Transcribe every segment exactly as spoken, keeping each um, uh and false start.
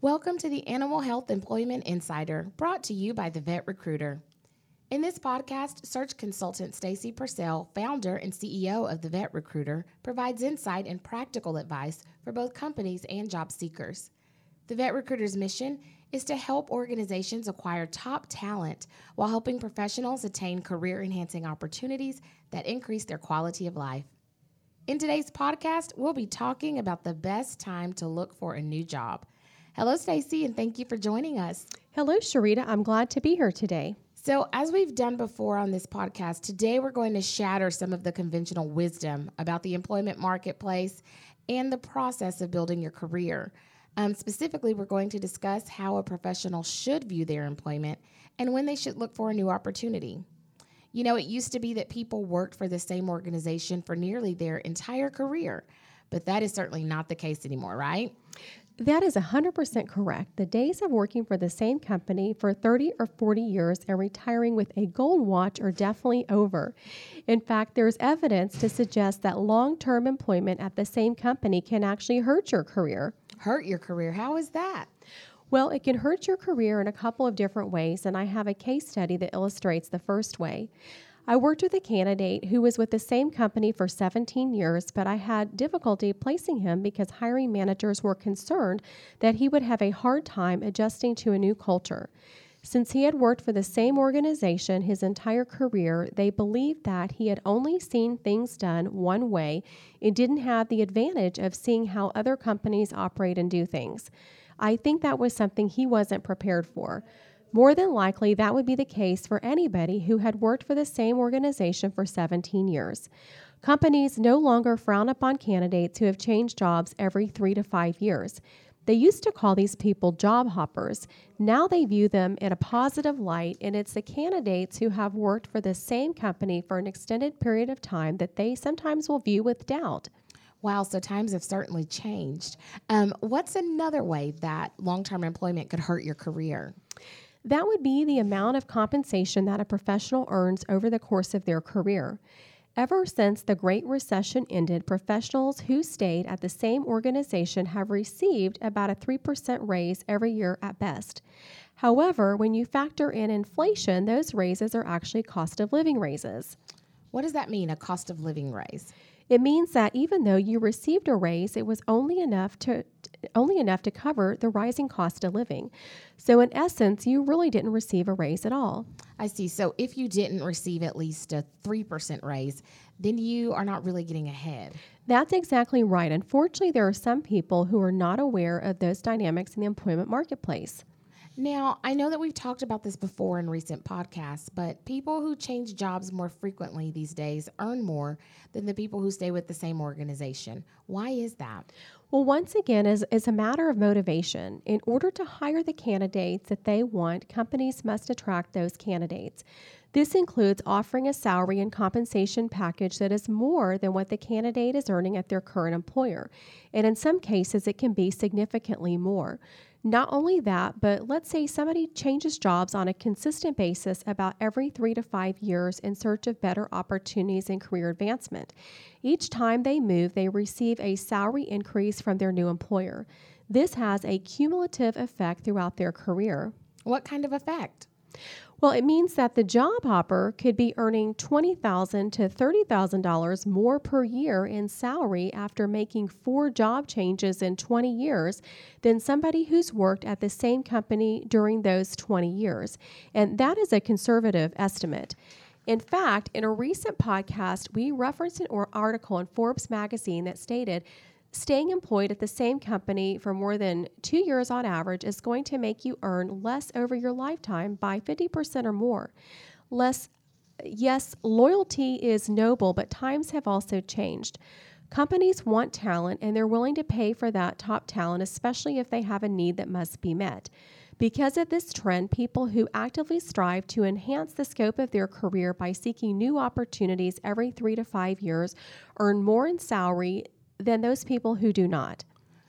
Welcome to the Animal Health Employment Insider, brought to you by the Vet Recruiter. In this podcast, search consultant Stacy Purcell, founder and C E O of the Vet Recruiter, provides insight and practical advice for both companies and job seekers. The Vet Recruiter's mission is to help organizations acquire top talent while helping professionals attain career-enhancing opportunities that increase their quality of life. In today's podcast, we'll be talking about the best time to look for a new job. Hello, Stacy, and thank you for joining us. Hello, Sharita. I'm glad to be here today. So, as we've done before on this podcast, today we're going to shatter some of the conventional wisdom about the employment marketplace and the process of building your career. Um, specifically, we're going to discuss how a professional should view their employment and when they should look for a new opportunity. You know, it used to be that people worked for the same organization for nearly their entire career, but that is certainly not the case anymore, right? That is one hundred percent correct. The days of working for the same company for thirty or forty years and retiring with a gold watch are definitely over. In fact, there's evidence to suggest that long-term employment at the same company can actually hurt your career. Hurt your career? How is that? Well, it can hurt your career in a couple of different ways, and I have a case study that illustrates the first way. I worked with a candidate who was with the same company for seventeen years, but I had difficulty placing him because hiring managers were concerned that he would have a hard time adjusting to a new culture. Since he had worked for the same organization his entire career, they believed that he had only seen things done one way and didn't have the advantage of seeing how other companies operate and do things. I think that was something he wasn't prepared for. More than likely, that would be the case for anybody who had worked for the same organization for seventeen years. Companies no longer frown upon candidates who have changed jobs every three to five years. They used to call these people job hoppers. Now they view them in a positive light, and it's the candidates who have worked for the same company for an extended period of time that they sometimes will view with doubt. Wow, so times have certainly changed. Um, what's another way that long-term employment could hurt your career? That would be the amount of compensation that a professional earns over the course of their career. Ever since the Great Recession ended, professionals who stayed at the same organization have received about a three percent raise every year at best. However, when you factor in inflation, those raises are actually cost of living raises. What does that mean, a cost of living raise? It means that even though you received a raise, it was only enough to only enough to cover the rising cost of living. So in essence, you really didn't receive a raise at all. I see. So if you didn't receive at least a three percent raise, then you are not really getting ahead. That's exactly right. Unfortunately, there are some people who are not aware of those dynamics in the employment marketplace. Now, I know that we've talked about this before in recent podcasts, but people who change jobs more frequently these days earn more than the people who stay with the same organization. Why is that? Well, once again, it's, it's a matter of motivation. In order to hire the candidates that they want, companies must attract those candidates. This includes offering a salary and compensation package that is more than what the candidate is earning at their current employer. And in some cases, it can be significantly more. Not only that, but let's say somebody changes jobs on a consistent basis about every three to five years in search of better opportunities and career advancement. Each time they move, they receive a salary increase from their new employer. This has a cumulative effect throughout their career. What kind of effect? Well, it means that the job hopper could be earning twenty thousand dollars to thirty thousand dollars more per year in salary after making four job changes in twenty years than somebody who's worked at the same company during those twenty years. And that is a conservative estimate. In fact, in a recent podcast, we referenced an article in Forbes magazine that stated staying employed at the same company for more than two years on average is going to make you earn less over your lifetime by fifty percent or more. Less, yes, loyalty is noble, but times have also changed. Companies want talent, and they're willing to pay for that top talent, especially if they have a need that must be met. Because of this trend, people who actively strive to enhance the scope of their career by seeking new opportunities every three to five years earn more in salary than those people who do not.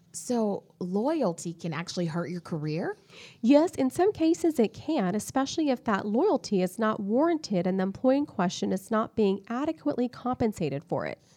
So loyalty can actually hurt your career? Yes, in some cases it can, especially if that loyalty is not warranted and the employee in question is not being adequately compensated for it.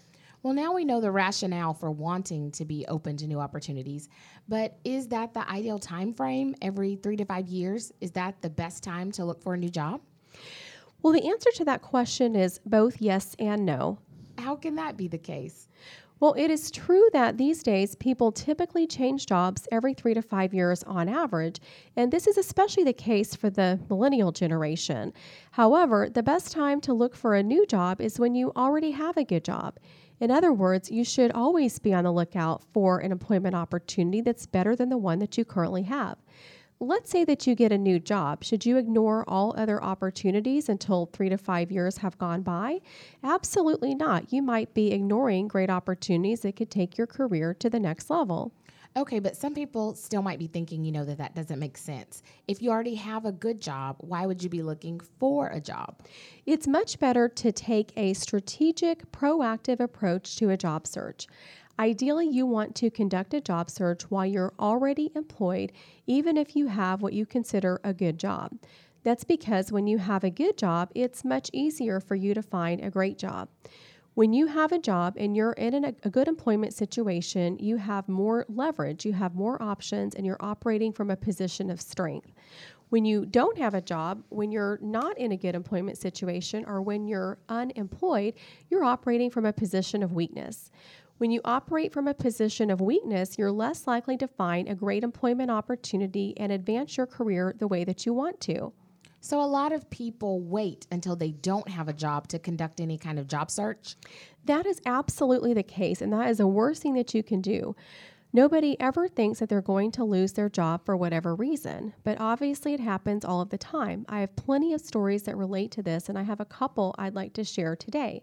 Well, now we know the rationale for wanting to be open to new opportunities, but is that the ideal time frame, every three to five years? Is that the best time to look for a new job? Well, the answer to that question is both yes and no. How can that be the case? Well, it is true that these days people typically change jobs every three to five years on average, and this is especially the case for the millennial generation. However, the best time to look for a new job is when you already have a good job. In other words, you should always be on the lookout for an employment opportunity that's better than the one that you currently have. Let's say that you get a new job. Should you ignore all other opportunities until three to five years have gone by? Absolutely not. You might be ignoring great opportunities that could take your career to the next level. Okay, but some people still might be thinking, you know, that that doesn't make sense. If you already have a good job, why would you be looking for a job? It's much better to take a strategic, proactive approach to a job search. Ideally, you want to conduct a job search while you're already employed, even if you have what you consider a good job. That's because when you have a good job, it's much easier for you to find a great job. When you have a job and you're in an, a good employment situation, you have more leverage, you have more options, and you're operating from a position of strength. When you don't have a job, when you're not in a good employment situation, or when you're unemployed, you're operating from a position of weakness. When you operate from a position of weakness, you're less likely to find a great employment opportunity and advance your career the way that you want to. So a lot of people wait until they don't have a job to conduct any kind of job search? That is absolutely the case, and that is the worst thing that you can do. Nobody ever thinks that they're going to lose their job for whatever reason, but obviously it happens all of the time. I have plenty of stories that relate to this, and I have a couple I'd like to share today.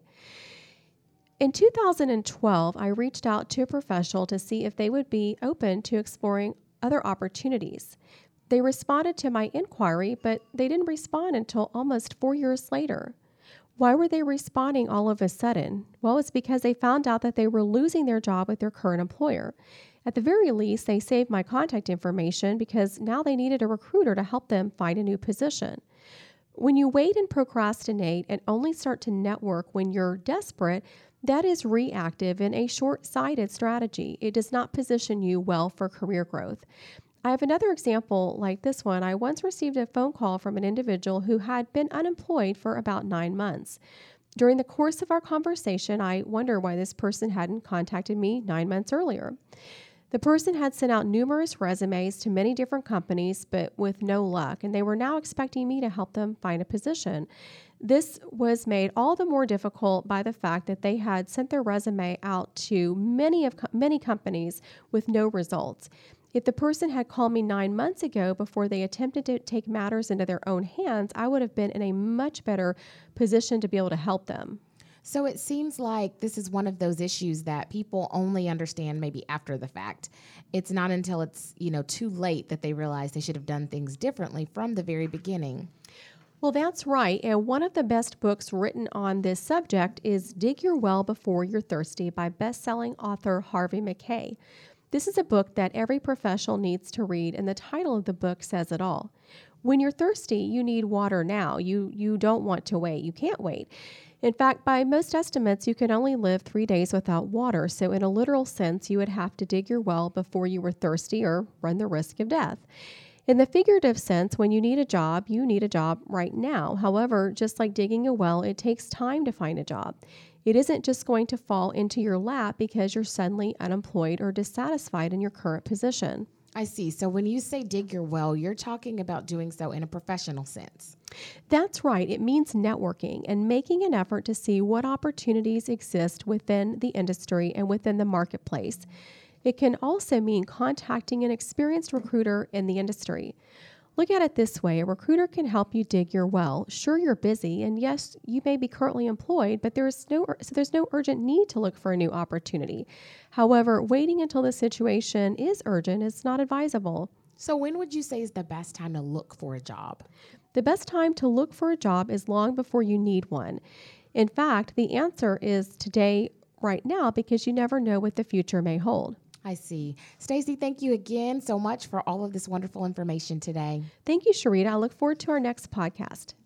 In two thousand twelve, I reached out to a professional to see if they would be open to exploring other opportunities. They responded to my inquiry, but they didn't respond until almost four years later. Why were they responding all of a sudden? Well, it's because they found out that they were losing their job with their current employer. At the very least, they saved my contact information because now they needed a recruiter to help them find a new position. When you wait and procrastinate and only start to network when you're desperate, that is reactive and a short-sighted strategy. It does not position you well for career growth. I have another example like this one. I once received a phone call from an individual who had been unemployed for about nine months. During the course of our conversation, I wondered why this person hadn't contacted me nine months earlier. The person had sent out numerous resumes to many different companies, but with no luck, and they were now expecting me to help them find a position. This was made all the more difficult by the fact that they had sent their resume out to many of many companies with no results. If the person had called me nine months ago before they attempted to take matters into their own hands, I would have been in a much better position to be able to help them. So it seems like this is one of those issues that people only understand maybe after the fact. It's not until it's, you know, too late that they realize they should have done things differently from the very beginning. Well, that's right. And one of the best books written on this subject is Dig Your Well Before You're Thirsty by best-selling author Harvey Mackay. This is a book that every professional needs to read, and the title of the book says it all. When you're thirsty, you need water now. You, you don't want to wait. You can't wait. In fact, by most estimates, you can only live three days without water. So in a literal sense, you would have to dig your well before you were thirsty or run the risk of death. In the figurative sense, when you need a job, you need a job right now. However, just like digging a well, it takes time to find a job. It isn't just going to fall into your lap because you're suddenly unemployed or dissatisfied in your current position. I see. So when you say dig your well, you're talking about doing so in a professional sense. That's right. It means networking and making an effort to see what opportunities exist within the industry and within the marketplace. It can also mean contacting an experienced recruiter in the industry. Look at it this way. A recruiter can help you dig your well. Sure, you're busy, and yes, you may be currently employed, but there's no so there's no urgent need to look for a new opportunity. However, waiting until the situation is urgent is not advisable. So when would you say is the best time to look for a job? The best time to look for a job is long before you need one. In fact, the answer is today, right now, because you never know what the future may hold. I see. Stacey, thank you again so much for all of this wonderful information today. Thank you, Sharita. I look forward to our next podcast.